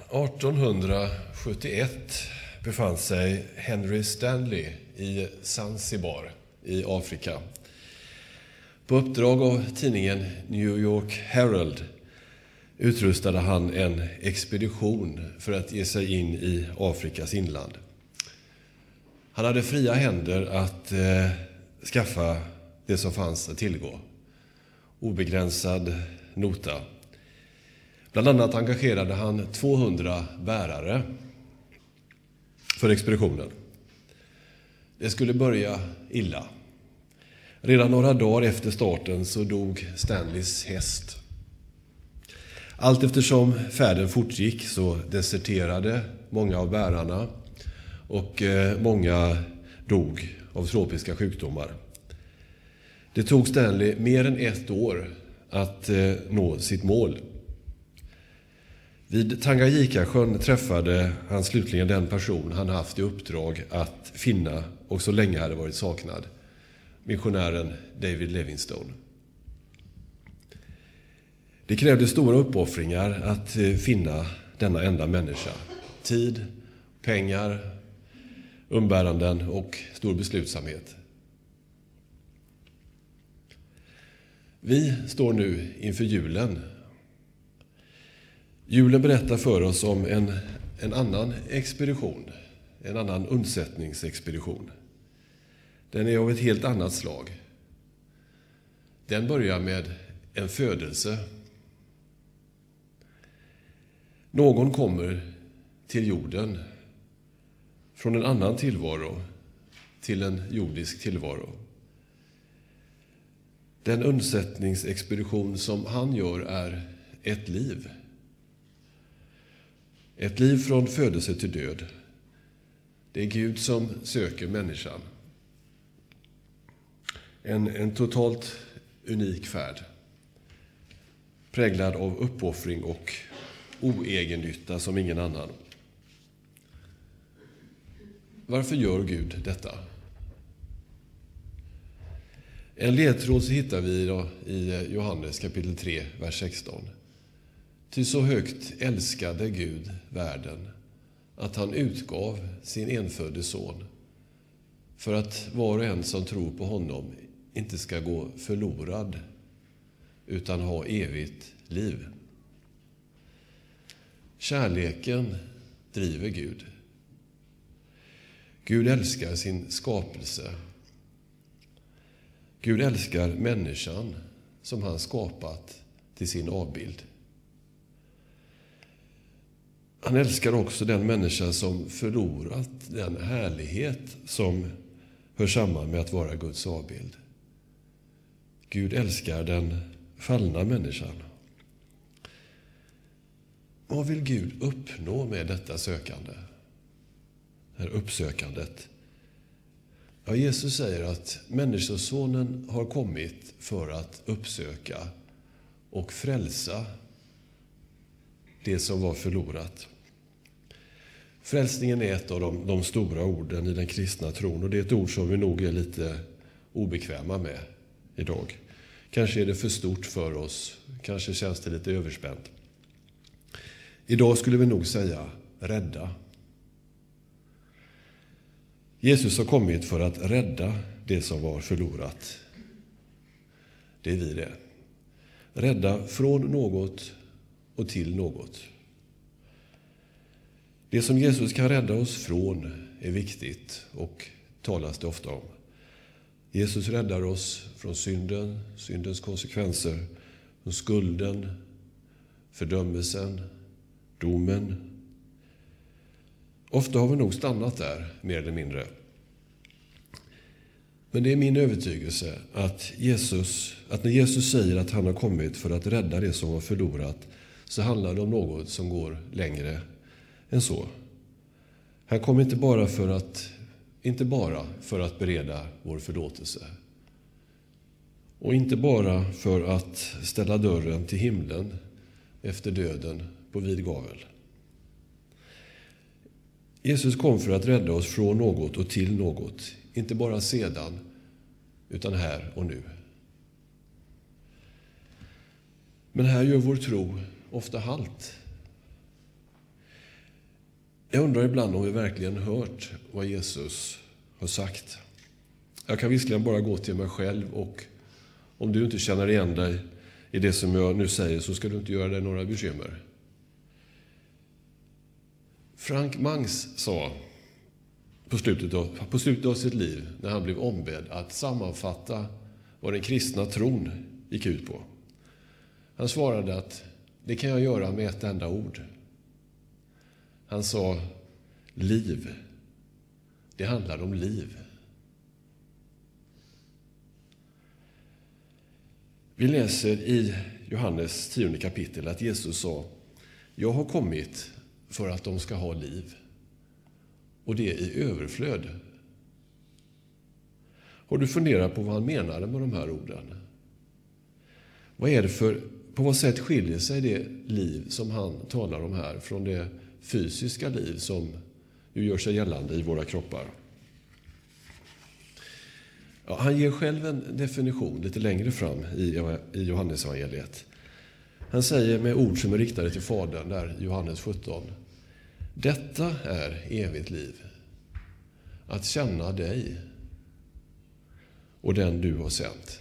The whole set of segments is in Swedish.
1871 befann sig Henry Stanley i Zanzibar i Afrika. På uppdrag av tidningen New York Herald utrustade han en expedition för att ge sig in i Afrikas inland. Han hade fria händer att skaffa det som fanns att tillgå. Obegränsad nota. Bland annat engagerade han 200 bärare för expeditionen. Det skulle börja illa. Redan några dagar efter starten så dog Stanleys häst. Allt eftersom färden fortgick så deserterade många av bärarna och många dog av tropiska sjukdomar. Det tog Stanley mer än 1 år att nå sitt mål. Vid Tanganyikasjön träffade han slutligen den person han haft i uppdrag att finna och så länge hade varit saknad. Missionären David Livingstone. Det krävde stora uppoffringar att finna denna enda människa. Tid, pengar, umbäranden och stor beslutsamhet. Vi står nu inför julen. Julen berättar för oss om en annan expedition, en annan undsättningsexpedition. Den är av ett helt annat slag. Den börjar med en födelse. Någon kommer till jorden från en annan tillvaro till en jordisk tillvaro. Den undsättningsexpedition som han gör är ett liv. Ett liv från födelse till död. Det är Gud som söker människan. En totalt unik färd. Präglad av uppoffring och oegennytta som ingen annan. Varför gör Gud detta? En ledtråd så hittar vi i Johannes kapitel 3, vers 16. Ty så högt älskade Gud världen att han utgav sin enfödde son för att var och en som tror på honom inte ska gå förlorad utan ha evigt liv. Kärleken driver Gud. Gud älskar sin skapelse. Gud älskar människan som han skapat till sin avbild. Han älskar också den människa som förlorat den härlighet som hör samman med att vara Guds avbild. Gud älskar den fallna människan. Vad vill Gud uppnå med detta sökande? Det här uppsökandet. Ja, Jesus säger att människosonen har kommit för att uppsöka och frälsa det som var förlorat. Frälsningen är ett av de stora orden i den kristna tron. Och det är ett ord som vi nog är lite obekväma med idag. Kanske är det för stort för oss. Kanske känns det lite överspänt. Idag skulle vi nog säga rädda. Jesus har kommit för att rädda det som var förlorat. Det är vi det. Rädda från något och till något. Det som Jesus kan rädda oss från är viktigt och talas det ofta om. Jesus räddar oss från synden, syndens konsekvenser, från skulden, fördömelsen, domen. Ofta har vi nog stannat där, mer eller mindre. Men det är min övertygelse att när Jesus säger att han har kommit för att rädda det som var förlorat, så handlar det om något som går längre än så. Han kom inte bara för att bereda vår förlåtelse. Och inte bara för att ställa dörren till himlen efter döden på vid gavel. Jesus kom för att rädda oss från något och till något. Inte bara sedan, utan här och nu. Men här gör vår tro ofta halt. Jag undrar ibland om vi verkligen hört vad Jesus har sagt. Jag kan visserligen bara gå till mig själv, och om du inte känner igen dig i det som jag nu säger så ska du inte göra dig några bekymmer. Frank Mangs sa på slutet av sitt liv, när han blev ombedd att sammanfatta vad den kristna tron gick ut på. Han svarade att det kan jag göra med ett enda ord. Han sa liv. Det handlar om liv. Vi läser i Johannes 10 kapitel att Jesus sa: jag har kommit för att de ska ha liv, och det i överflöd. Har du funderat på vad han menade med de här orden? På vad sätt skiljer sig det liv som han talar om här från det fysiska liv som ju gör sig gällande i våra kroppar? Ja, han ger själv en definition lite längre fram i Johannesevangeliet. Han säger med ord som är riktade till Fadern, där Johannes 17: detta är evigt liv, att känna dig och den du har sänt.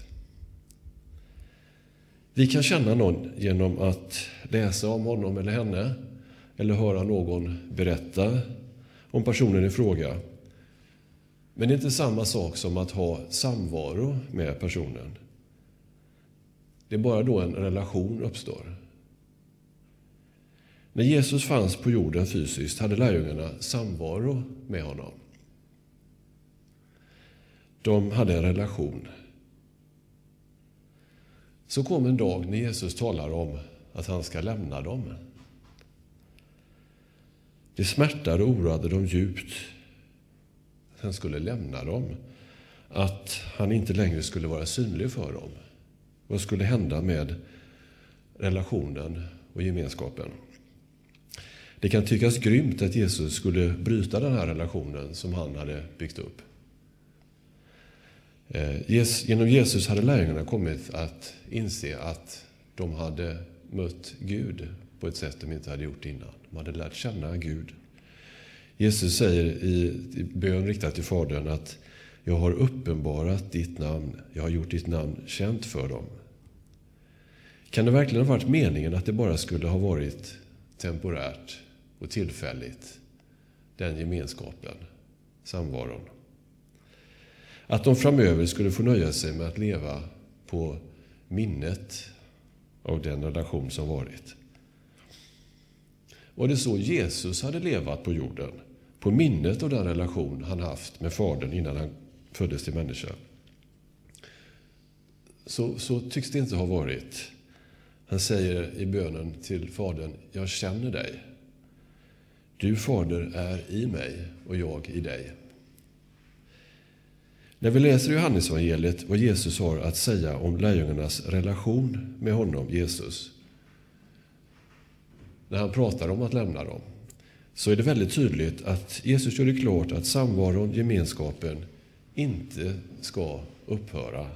Vi kan känna någon genom att läsa om honom eller henne, eller höra någon berätta om personen i fråga. Men det är inte samma sak som att ha samvaro med personen. Det är bara då en relation uppstår. När Jesus fanns på jorden fysiskt hade lärjungarna samvaro med honom. De hade en relation. Så kom en dag när Jesus talar om att han ska lämna dem. Det smärtade och oroade dem djupt. Han skulle lämna dem. Att han inte längre skulle vara synlig för dem. Vad skulle hända med relationen och gemenskapen? Det kan tyckas grymt att Jesus skulle bryta den här relationen som han hade byggt upp. Genom Jesus hade lärjungarna kommit att inse att de hade mött Gud på ett sätt de inte hade gjort innan. De hade lärt känna Gud. Jesus säger i bön riktad till Fadern att jag har uppenbarat ditt namn, jag har gjort ditt namn känt för dem. Kan det verkligen ha varit meningen att det bara skulle ha varit temporärt och tillfälligt, den gemenskapen, samvaron? Att de framöver skulle få nöja sig med att leva på minnet av den relation som varit. Var det så Jesus hade levat på jorden? På minnet av den relation han haft med Fadern innan han föddes till människa? Så tycks det inte ha varit. Han säger i bönen till Fadern: jag känner dig. Du, Fader, är i mig och jag i dig. När vi läser Johannesevangeliet vad Jesus har att säga om lärjungarnas relation med honom, Jesus, när han pratar om att lämna dem, så är det väldigt tydligt att Jesus gör det klart att samvaron, gemenskapen, inte ska upphöra.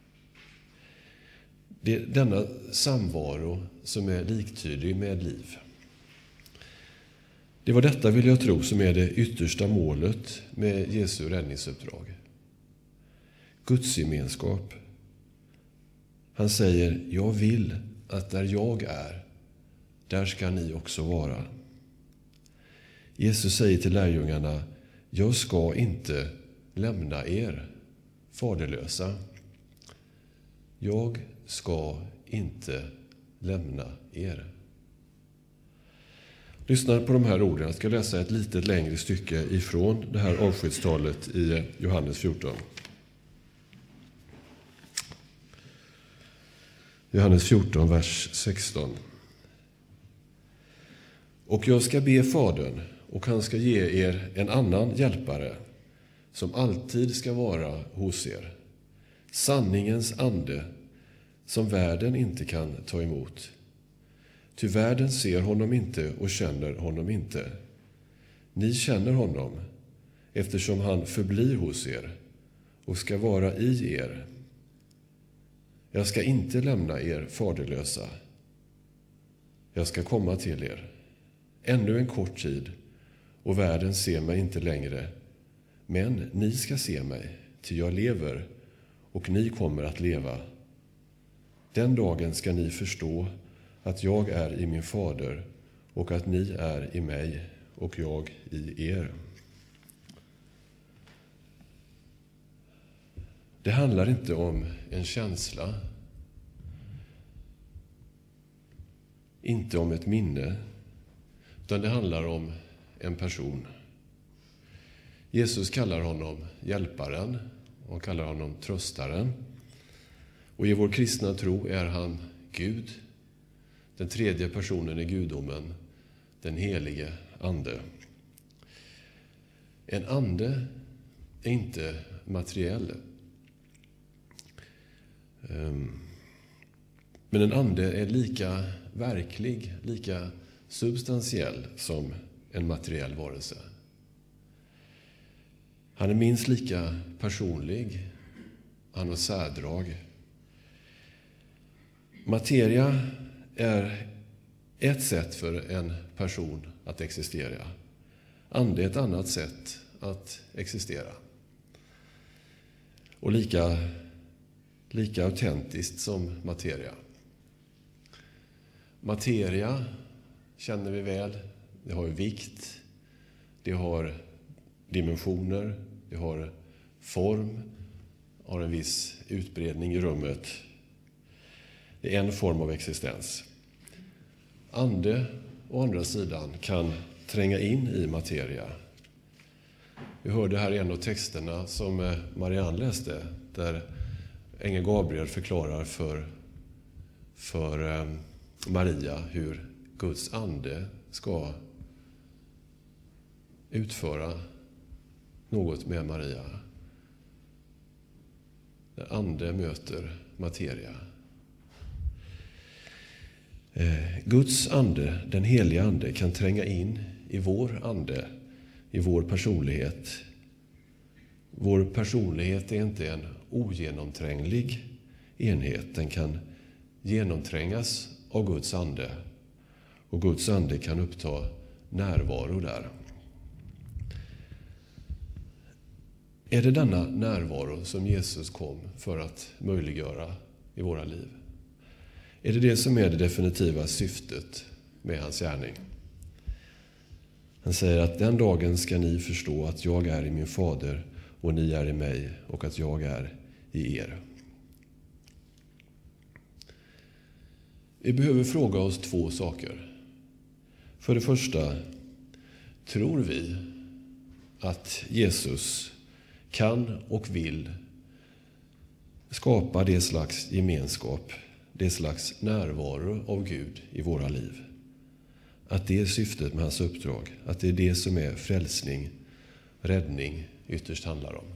Det är denna samvaro som är liktydig med liv. Det var detta, vill jag tro, som är det yttersta målet med Jesu räddningsuppdrag. Guds gemenskap. Han säger: jag vill att där jag är, där ska ni också vara. Jesus säger till lärjungarna: jag ska inte lämna er faderlösa. Jag ska inte lämna er. Lyssna på de här orden. Jag ska läsa ett lite längre stycke ifrån det här avskedstalet i Johannes 14. Johannes 14, vers 16. Och jag ska be Fadern, och han ska ge er en annan hjälpare, som alltid ska vara hos er. Sanningens ande, som världen inte kan ta emot. Ty världen ser honom inte och känner honom inte. Ni känner honom, eftersom han förblir hos er och ska vara i er. Jag ska inte lämna er faderlösa. Jag ska komma till er. Ännu en kort tid, och världen ser mig inte längre. Men ni ska se mig, ty jag lever, och ni kommer att leva. Den dagen ska ni förstå att jag är i min fader och att ni är i mig och jag i er. Det handlar inte om en känsla, inte om ett minne, utan det handlar om en person. Jesus kallar honom hjälparen och kallar honom tröstaren. Och i vår kristna tro är han Gud, den tredje personen i gudomen, den helige ande. En ande är inte materiell. Men en ande är lika verklig, lika substantiell som en materiell varelse. Han är minst lika personlig, han har särdrag. Materia är ett sätt för en person att existera. Ande är ett annat sätt att existera. Och lika autentiskt som materia. Materia känner vi väl. Det har vikt, det har dimensioner, det har form, har en viss utbredning i rummet. Det är en form av existens. Ande, å andra sidan, kan tränga in i materia. Vi hörde här en av texterna som Marianne läste, där ängeln Gabriel förklarar för Maria hur Guds ande ska utföra något med Maria. När ande möter materia. Guds ande, den heliga ande, kan tränga in i vår ande, i vår personlighet. Vår personlighet är inte en ogenomtränglig enhet. Den kan genomträngas av Guds ande. Och Guds ande kan uppta närvaro där. Är det denna närvaro som Jesus kom för att möjliggöra i våra liv? Är det det som är det definitiva syftet med hans gärning? Han säger att den dagen ska ni förstå att jag är i min fader och ni är i mig och att jag är i er. Vi behöver fråga oss två saker. För det första, tror vi att Jesus kan och vill skapa det slags gemenskap, det slags närvaro av Gud i våra liv? Att det är syftet med hans uppdrag, att det är det som är frälsning, räddning ytterst handlar om.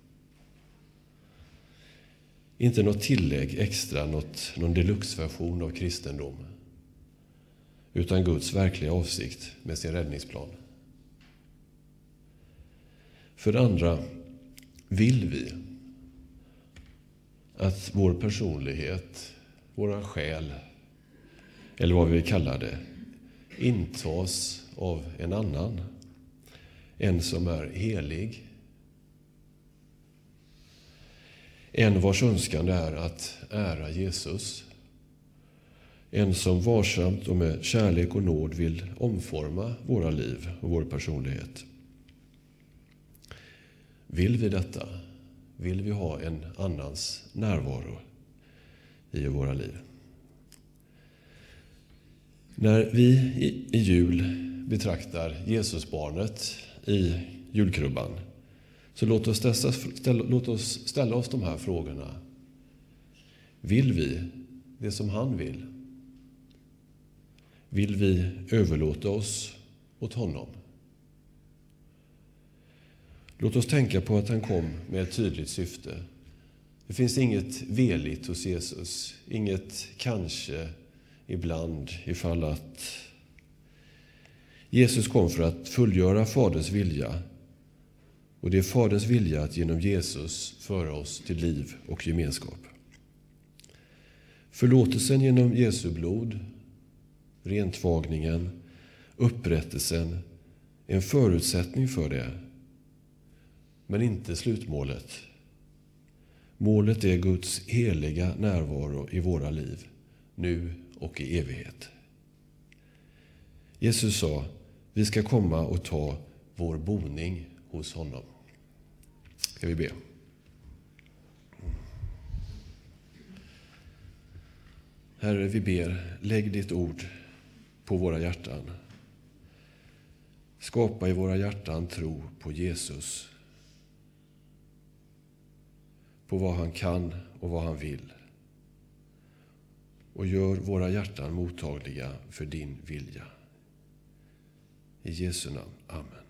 Inte något tillägg extra, någon deluxe-version av kristendom, utan Guds verkliga avsikt med sin räddningsplan. För det andra, vill vi att vår personlighet, våra själ, eller vad vi kallar det, intas av en annan, en som är helig, en vars önskan är att ära Jesus, en som varsamt och med kärlek och nåd vill omforma våra liv och vår personlighet. Vill vi detta? Vill vi ha en annans närvaro i våra liv? När vi i jul betraktar Jesusbarnet i julkrubban, så låt oss ställa oss de här frågorna. Vill vi det som han vill? Vill vi överlåta oss åt honom? Låt oss tänka på att han kom med ett tydligt syfte. Det finns inget veligt hos Jesus, inget kanske, ibland, ifall att. Jesus kom för att fullgöra Faderns vilja. Och det är Faderns vilja att genom Jesus föra oss till liv och gemenskap. Förlåtelsen genom Jesu blod, rentvagningen, upprättelsen är en förutsättning för det, men inte slutmålet. Målet är Guds heliga närvaro i våra liv, nu och i evighet. Jesus sa, vi ska komma och ta vår boning hos honom. Ska vi be. Herre, vi ber, lägg ditt ord på våra hjärtan. Skapa i våra hjärtan tro på Jesus, på vad han kan och vad han vill. Och gör våra hjärtan mottagliga för din vilja. I Jesu namn. Amen.